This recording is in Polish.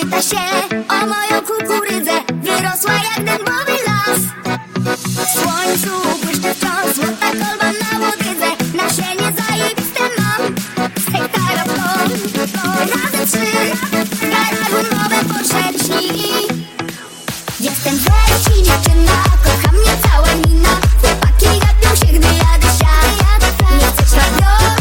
pyta się o moją kukurydzę. Wyrosła jak dębowy las. W słońcu błyszczy wciąż złota kolba na łodydze. Nasienie zajebiste mam z hektara plon. Razy 3 w garażu nowe poszedźni. Jestem wreszcie dziewczyna, kocha mnie cała mina. Chłopaki gapią się, gdy jadę siad. Nie chcę śladów.